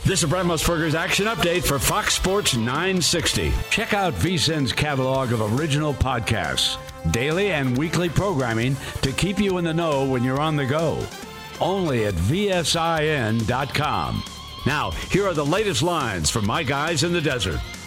This is Brent Musburger's Action Update for Fox Sports 960. Check out VSiN's catalog of original podcasts, daily and weekly programming to keep you in the know when you're on the go. Only at VSIN.com. Now, here are the latest lines from my guys in the desert.